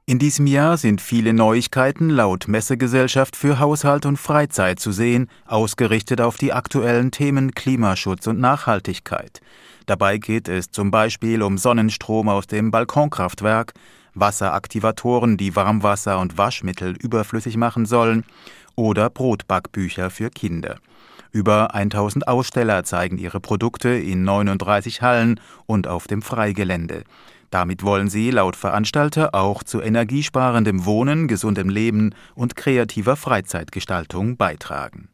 In diesem Jahr sind viele Neuigkeiten laut Messegesellschaft für Haushalt und Freizeit zu sehen, ausgerichtet auf die aktuellen Themen Klimaschutz und Nachhaltigkeit. Dabei geht es zum Beispiel um Sonnenstrom aus dem Balkonkraftwerk, Wasseraktivatoren, die Warmwasser und Waschmittel überflüssig machen sollen, oder Brotbackbücher für Kinder. Über 1000 Aussteller zeigen ihre Produkte in 39 Hallen und auf dem Freigelände. Damit wollen sie laut Veranstalter auch zu energiesparendem Wohnen, gesundem Leben und kreativer Freizeitgestaltung beitragen.